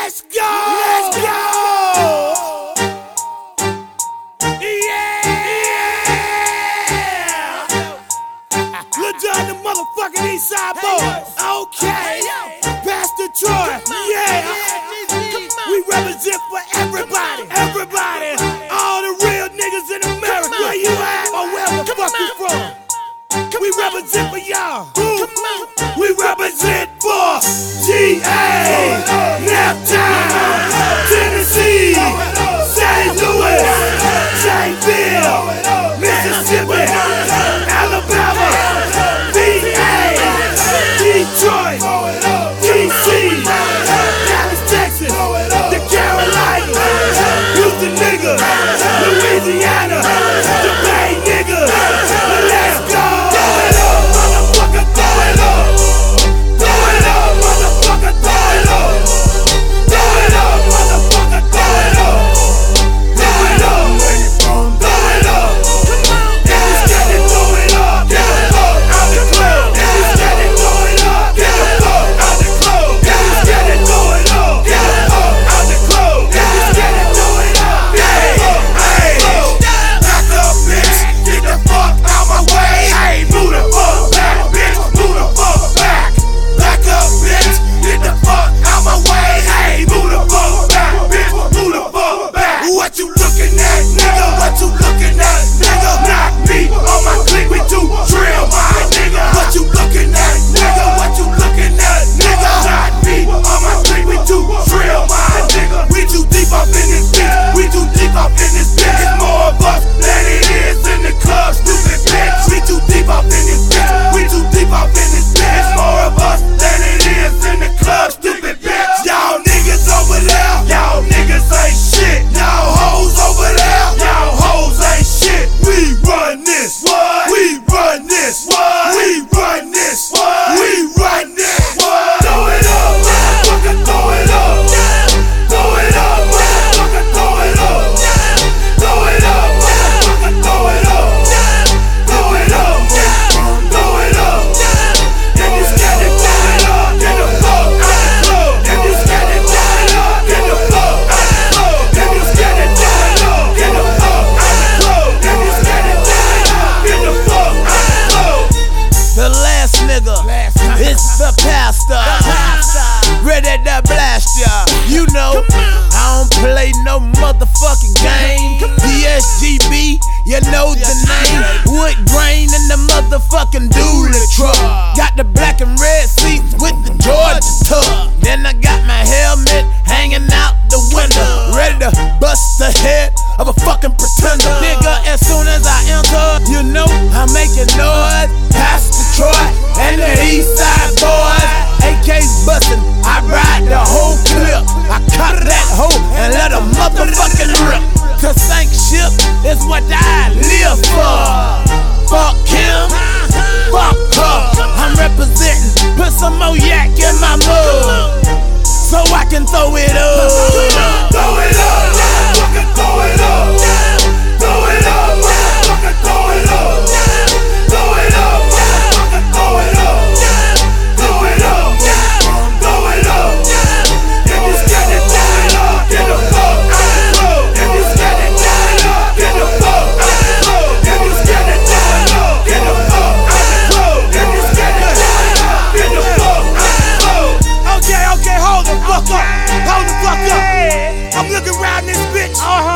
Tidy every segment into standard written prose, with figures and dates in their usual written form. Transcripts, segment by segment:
Let's go! Let's go! Yeah! Lil Jon, the motherfucking Eastside boys. Okay. Pastor Troy. Yeah. We represent for everybody. Everybody. All the real niggas in America. Where you at? Or where the fuck you from? We represent for y'all. We represent for GA, Naptown, Tennessee, St. Louis, Jacksonville, Mississippi, Alabama, VA, Detroit, DC, Dallas, Texas, the Carolinas, Houston niggas, Louisiana, the Bay niggas. Let's go! Throw it up, motherfucker, throw it up. Throw it up, motherfucker, throw it up. Throw it up, motherfucker, throw it up. Throw it up, where you from? Throw it up. If you scared to throw it up, get the fuck out the club. If you scared to throw it up, get the fuck out the club. If you scared to throw it up, get the fuck out the club. If you scared to throw it up, get the fuck out the club. Back up, bitch, get the fuck out my way. Hey, move the fuck back, bitch, move the fuck back. Back up, bitch, get the fuck out my way. Hey, move the fuck back, bitch, move the fuck back. What you looking at, nigga? What you looking at, nigga? Not me, on my clique, we do drill, my nigga. What you looking at, nigga? What you looking at, nigga? Not me, on my clique, we do drill, my nigga. We too deep up in this bitch, we too deep up in this bitch. It's more of us than it is in the club, stupid bitch. We too deep up in this bitch, we too deep up in this bitch. It's more of us than it is in the club, stupid bitch. Y'all niggas over there, y'all niggas ain't shit. Y'all hoes over there, y'all hoes ain't shit. We run this, what? We run this, what? We run this, what? We run this, what? Throw it up, motherfucker, throw it up. Throw it up, motherfucker, throw it up. Throw it up, motherfucker, throw it up. Throw it up, throw it up. If you scared to throw it up, get the fuck out the club. If you scared to throw it up, get the fuck out the club. If you scared to throw it up, get the fuck out the club. If you scared to throw it up, get the fuck out the club. The last nigga, it's the pastor. Ready to blast ya. You know, I don't play no motherfucking game. DSGB, you know the name. Wood grain in the motherfucking dually truck. Got the black and red seats with the Georgia tuck. Then I got my helmet hanging out the window, ready to bust the head of a fucking pretender. Nigga, as soon as I enter, you know I'm making noise. Pastor Troy and the Eastside boys, AK's bustin', I ride the whole clip. I cut that hoe and let a motherfucking rip. To sink ship is what I live for. Fuck him, fuck her. I'm representing, put some more yak in my mug, so I can throw it up. Throw it up, motherfucker, throw it up. Throw it up, motherfucker, throw it up. Throw it up, motherfucker, throw it up. Throw it up, throw it up. If you scared to throw it up, get the fuck out the club. If you scared to throw it up, get the fuck out the club. If you scared to throw it up, get the fuck out the club. If you scared to throw it up, get the fuck out the club. Okay, hold the fuck up. Hold the fuck up. I'm looking around this bitch.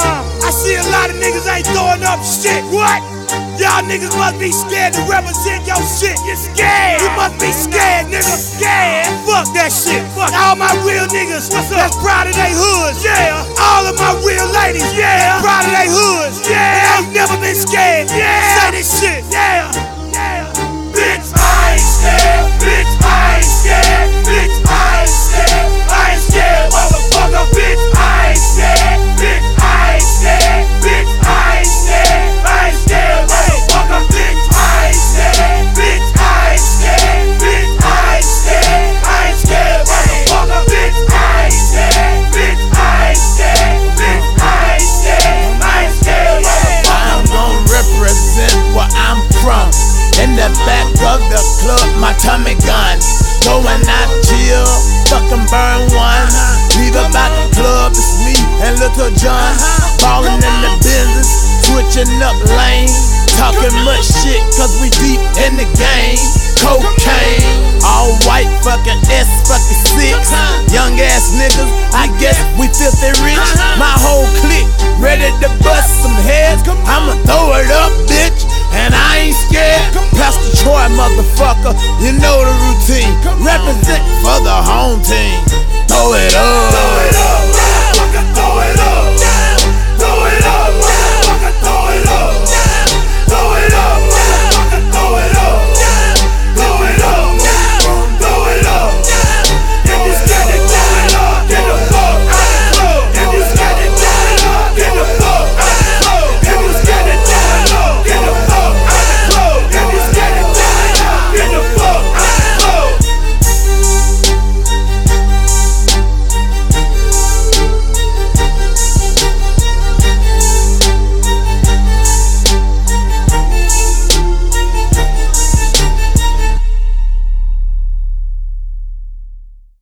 I see a lot of niggas ain't throwing up shit. What? Y'all niggas must be scared to represent your shit. You're scared. You must be scared, nigga. Scared. Fuck that shit. Fuck all my real niggas. What's up? That's proud of they hoods. Yeah. All of my real ladies. Yeah. Proud of they hoods. Yeah. Ain't never been scared. Yeah. Say this shit. Yeah. Yeah. Bitch, I ain't scared. Bitch, I ain't scared. Bitch, I ain't scared. I ain't scared, motherfucker. Bitch, I ain't scared. Bitch, I ain't scared. Bitch, I ain't scared. I ain't scared, motherfucker. Bitch, I ain't scared. Bitch, I ain't scared. Bitch, I ain't scared. I ain't scared, motherfucker. Bitch, I ain't scared. Bitch, I ain't scared. Bitch, I ain't scared. I ain't scared, motherfucker. I'm gon' represent where I'm from. In the back of the club, my Tommy gun going out Lil Jon, ballin' in the business, switching up lanes, talking much shit cause we deep in the game. Cocaine, all white fucking S fucking 6, young ass niggas, I guess we filthy